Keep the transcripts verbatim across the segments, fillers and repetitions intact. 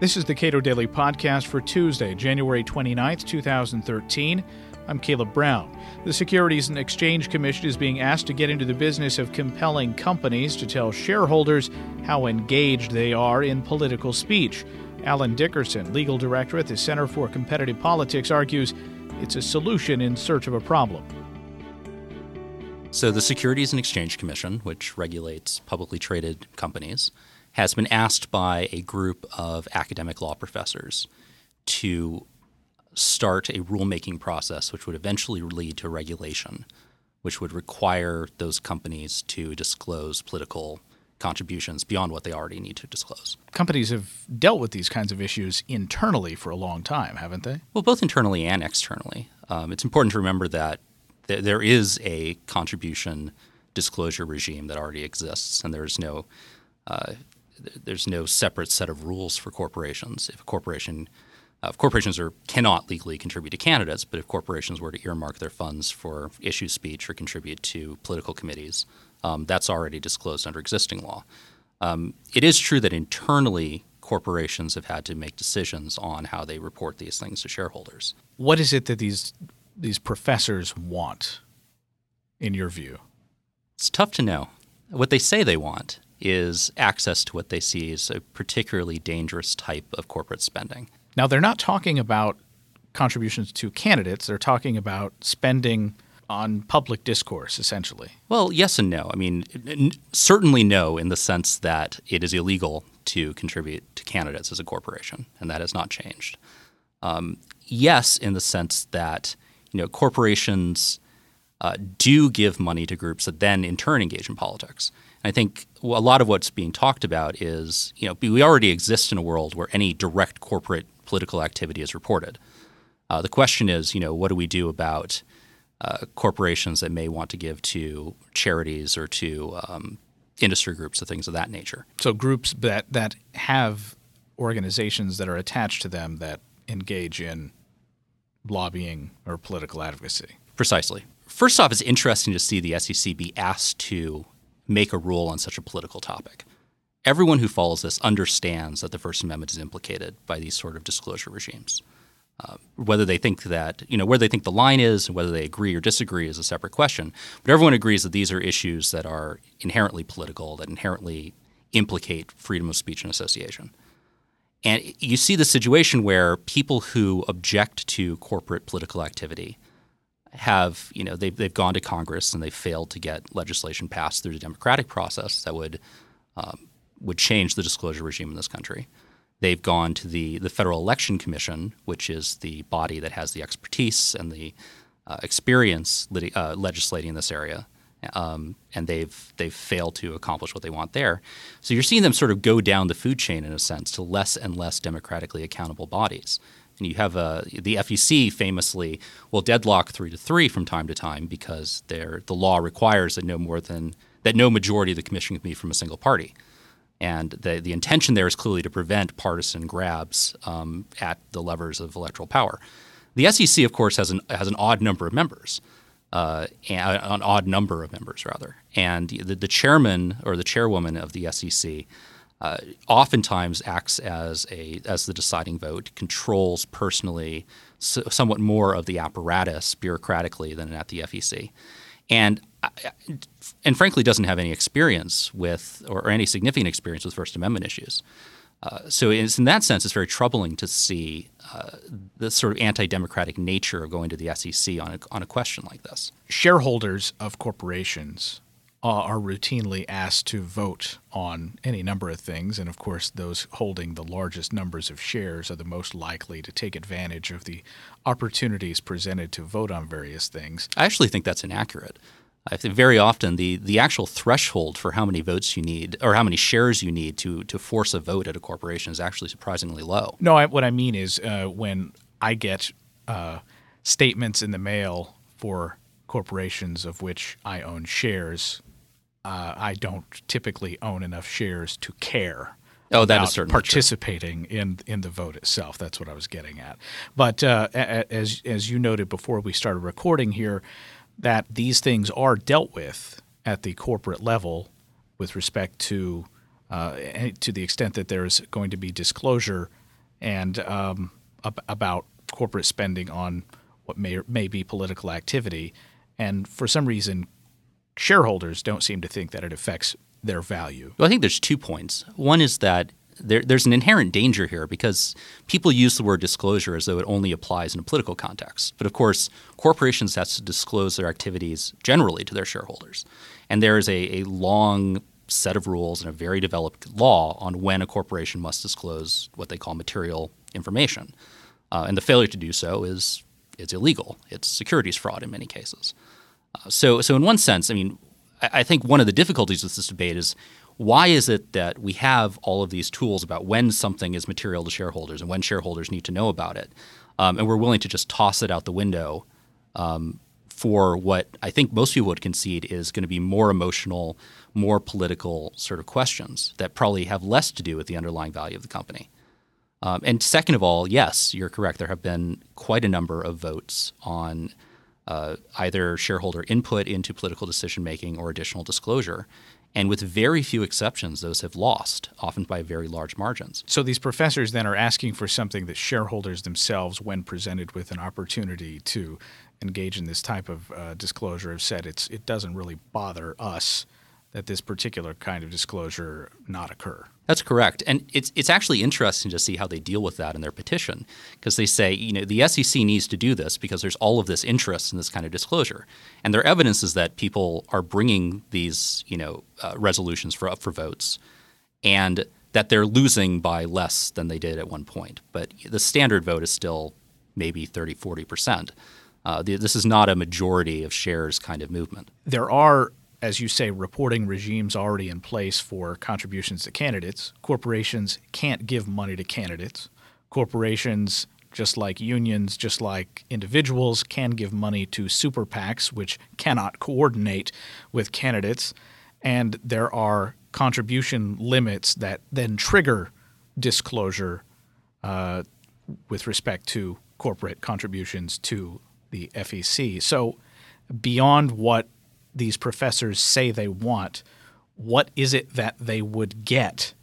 This is the Cato Daily Podcast for Tuesday, January twenty-ninth, twenty thirteen. I'm Caleb Brown. The Securities and Exchange Commission is being asked to get into the business of compelling companies to tell shareholders how engaged they are in political speech. Alan Dickerson, legal director at the Center for Competitive Politics, argues it's a solution in search of a problem. So the Securities and Exchange Commission, which regulates publicly traded companies, has been asked by a group of academic law professors to start a rulemaking process which would eventually lead to regulation, which would require those companies to disclose political contributions beyond what they already need to disclose. Companies have dealt with these kinds of issues internally for a long time, haven't they? Well, both internally and externally. Um, it's important to remember that th- there is a contribution disclosure regime that already exists, and there's no uh, there's no separate set of rules for corporations. If a corporation uh, if corporations are cannot legally contribute to candidates, but if corporations were to earmark their funds for issue speech or contribute to political committees, um, that's already disclosed under existing law. Um, it is true that internally corporations have had to make decisions on how they report these things to shareholders. What is it that these these professors want, in your view? It's tough to know. What they say they want is access to what they see as a particularly dangerous type of corporate spending. Now, they're not talking about contributions to candidates. They're talking about spending on public discourse, essentially. Well, yes and no. I mean, n- certainly no in the sense that it is illegal to contribute to candidates as a corporation, and that has not changed. Um, yes, in the sense that, you know, corporations uh, do give money to groups that then in turn engage in politics. I think a lot of what's being talked about is, you know, we already exist in a world where any direct corporate political activity is reported. Uh, the question is, you know, what do we do about uh, corporations that may want to give to charities or to um, industry groups or things of that nature? So groups that, that have organizations that are attached to them that engage in lobbying or political advocacy. Precisely. First off, it's interesting to see the S E C be asked to make a rule on such a political topic. Everyone who follows this understands that the First Amendment is implicated by these sort of disclosure regimes. Uh, whether they think that, you know, where they think the line is and whether they agree or disagree is a separate question. But everyone agrees that these are issues that are inherently political, that inherently implicate freedom of speech and association. And you see the situation where people who object to corporate political activity have, you know, they've, they've gone to Congress and they've failed to get legislation passed through the democratic process that would um, would change the disclosure regime in this country. They've gone to the, the Federal Election Commission, which is the body that has the expertise and the uh, experience lit- uh, legislating in this area, um, and they've they've failed to accomplish what they want there. So you're seeing them sort of go down the food chain in a sense to less and less democratically accountable bodies. And you have uh, the F E C famously will deadlock three to three from time to time because the law requires that no more than that no majority of the commission can be from a single party. And the the intention there is clearly to prevent partisan grabs um, at the levers of electoral power. The S E C, of course, has an has an odd number of members, uh, an odd number of members rather. And the, the chairman or the chairwoman of the S E C uh, oftentimes acts as a as the deciding vote, controls personally so, somewhat more of the apparatus bureaucratically than at the F E C. And and frankly doesn't have any experience with or any significant experience with First Amendment issues. Uh, so it's, in that sense, it's very troubling to see uh, the sort of anti-democratic nature of going to the S E C on a, on a question like this. Shareholders of corporations uh, are routinely asked to vote on any number of things, and of course those holding the largest numbers of shares are the most likely to take advantage of the opportunities presented to vote on various things. I actually think that's inaccurate. I think very often the, the actual threshold for how many votes you need or how many shares you need to to force a vote at a corporation is actually surprisingly low. No, I, what I mean is uh, when I get uh, statements in the mail for corporations of which I own shares, uh, I don't typically own enough shares to care. Oh, that is certainly participating true. in in the vote itself. That's what I was getting at. But uh, as as you noted before we started recording here, that these things are dealt with at the corporate level with respect to uh, to the extent that there's going to be disclosure and um, ab- about corporate spending on what may may be political activity. And for some reason, shareholders don't seem to think that it affects their value. Well, I think there's two points. One is that there, there's an inherent danger here because people use the word disclosure as though it only applies in a political context. But of course, corporations have to disclose their activities generally to their shareholders. And there is a, a long set of rules and a very developed law on when a corporation must disclose what they call material information. Uh, and the failure to do so is is illegal. It's securities fraud in many cases. Uh, so, so in one sense, I mean, I, I think one of the difficulties with this debate is why is it that we have all of these tools about when something is material to shareholders and when shareholders need to know about it, um, and we're willing to just toss it out the window um, for what I think most people would concede is going to be more emotional, more political sort of questions that probably have less to do with the underlying value of the company. Um, and second of all, yes, you're correct. There have been quite a number of votes on uh, either shareholder input into political decision-making or additional disclosure. And with very few exceptions, those have lost, often by very large margins. So these professors then are asking for something that shareholders themselves, when presented with an opportunity to engage in this type of uh, disclosure, have said it's it doesn't really bother us that this particular kind of disclosure not occur. That's correct. And it's it's actually interesting to see how they deal with that in their petition, because they say, you know, the S E C needs to do this because there's all of this interest in this kind of disclosure. And their evidence is that people are bringing these, you know, uh, resolutions for up for votes and that they're losing by less than they did at one point. But the standard vote is still maybe thirty, forty percent. Uh, the, this is not a majority of shares kind of movement. There are, as you say, reporting regimes already in place for contributions to candidates. Corporations can't give money to candidates. Corporations, just like unions, just like individuals, can give money to super PACs, which cannot coordinate with candidates. And there are contribution limits that then trigger disclosure uh, with respect to corporate contributions to the F E C. So beyond what these professors say they want, what is it that they would get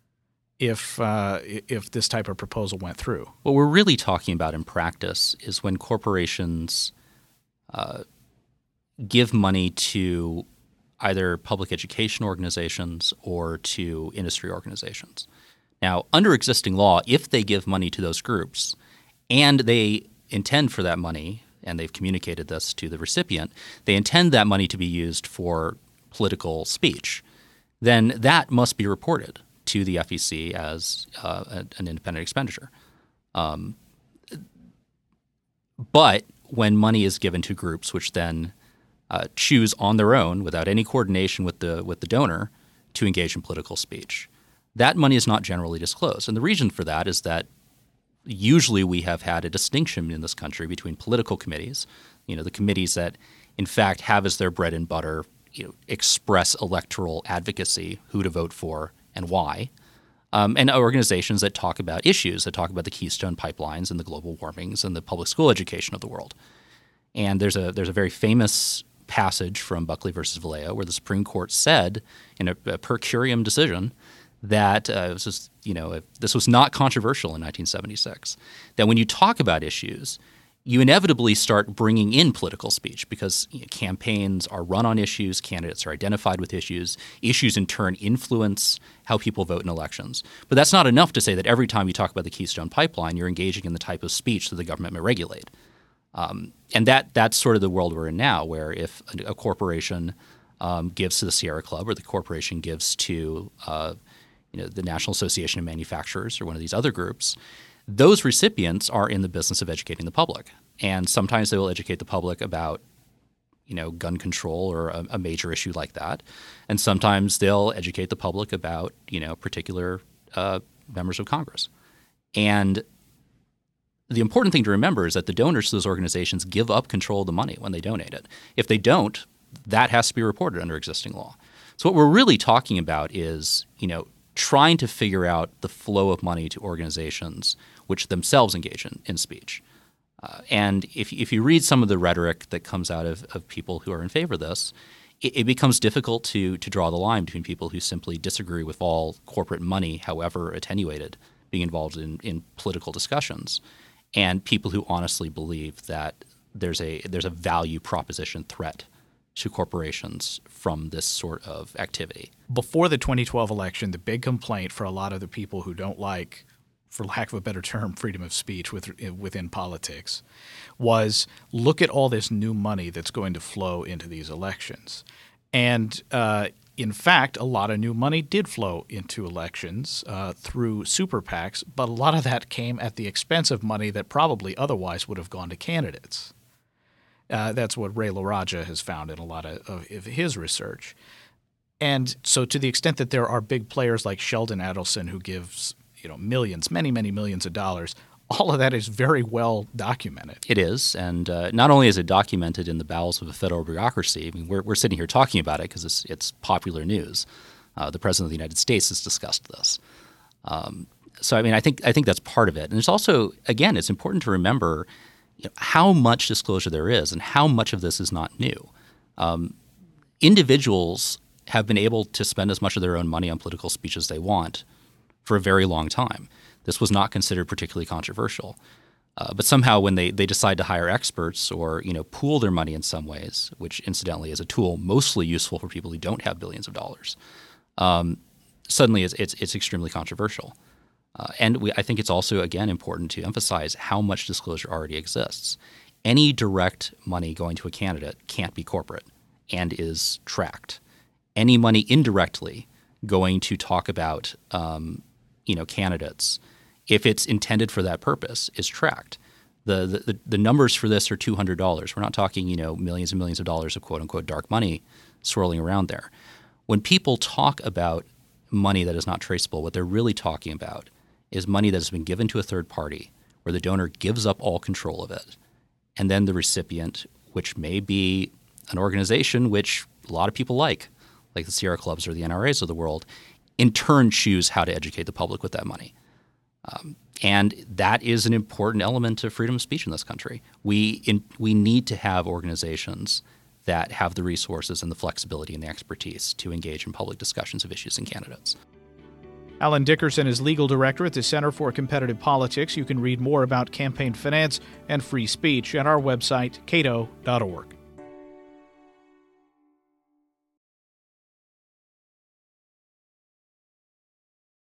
if uh, if this type of proposal went through? What we're really talking about in practice is when corporations uh, give money to either public education organizations or to industry organizations. Now, under existing law, if they give money to those groups and they intend for that money, and they've communicated this to the recipient, they intend that money to be used for political speech, then that must be reported to the F E C as uh, an independent expenditure. Um, but when money is given to groups which then uh, choose on their own, without any coordination with the with the donor, to engage in political speech, that money is not generally disclosed. And the reason for that is that usually we have had a distinction in this country between political committees, you know, the committees that in fact have as their bread and butter, you know, express electoral advocacy, who to vote for and why, um, and organizations that talk about issues, that talk about the Keystone pipelines and the global warmings and the public school education of the world. And there's a there's a very famous passage from Buckley versus Vallejo where the Supreme Court said in a, a per curiam decision that uh, this was, you know, this was not controversial in nineteen seventy-six. That when you talk about issues, you inevitably start bringing in political speech because you know, campaigns are run on issues, candidates are identified with issues, issues in turn influence how people vote in elections. But that's not enough to say that every time you talk about the Keystone Pipeline, you're engaging in the type of speech that the government may regulate. Um, and that that's sort of the world we're in now, where if a, a corporation um, gives to the Sierra Club or the corporation gives to uh, you know, the National Association of Manufacturers or one of these other groups, those recipients are in the business of educating the public. And sometimes they will educate the public about, you know, gun control or a, a major issue like that. And sometimes they'll educate the public about, you know, particular uh, members of Congress. And the important thing to remember is that the donors to those organizations give up control of the money when they donate it. If they don't, that has to be reported under existing law. So what we're really talking about is, you know, trying to figure out the flow of money to organizations which themselves engage in, in speech. Uh, and if, if you read some of the rhetoric that comes out of, of people who are in favor of this, it, it becomes difficult to, to draw the line between people who simply disagree with all corporate money, however attenuated, being involved in, in political discussions, and people who honestly believe that there's a there's a value proposition threat to corporations from this sort of activity. Before the twenty twelve election, the big complaint for a lot of the people who don't like, for lack of a better term, freedom of speech with, within politics was, look at all this new money that's going to flow into these elections. And uh, in fact, a lot of new money did flow into elections uh, through super PACs, but a lot of that came at the expense of money that probably otherwise would have gone to candidates. Uh, that's what Ray LaRaja has found in a lot of, of his research. And so to the extent that there are big players like Sheldon Adelson who gives you know millions, many, many millions of dollars, all of that is very well documented. It is. And uh, not only is it documented in the bowels of a federal bureaucracy, I mean, we're, we're sitting here talking about it because it's, it's popular news. Uh, the President of the United States has discussed this. Um, so, I mean, I think I think that's part of it. And there's also, again, it's important to remember you know, how much disclosure there is and how much of this is not new. Um, individuals have been able to spend as much of their own money on political speech as they want for a very long time. This was not considered particularly controversial. Uh, but somehow when they, they decide to hire experts or you know pool their money in some ways, which incidentally is a tool mostly useful for people who don't have billions of dollars, um, suddenly it's, it's, it's extremely controversial. Uh, and we, I think it's also, again, important to emphasize how much disclosure already exists. Any direct money going to a candidate can't be corporate and is tracked. Any money indirectly going to talk about um, you know, candidates, if it's intended for that purpose, is tracked. The, the the numbers for this are two hundred dollars. We're not talking you know millions and millions of dollars of quote-unquote dark money swirling around there. When people talk about money that is not traceable, what they're really talking about is money that has been given to a third party where the donor gives up all control of it. And then the recipient, which may be an organization which a lot of people like, like the Sierra Clubs or the N R As of the world, in turn choose how to educate the public with that money. Um, and that is an important element of freedom of speech in this country. We in, we need to have organizations that have the resources and the flexibility and the expertise to engage in public discussions of issues and candidates. Alan Dickerson is legal director at the Center for Competitive Politics. You can read more about campaign finance and free speech at our website, cato dot org.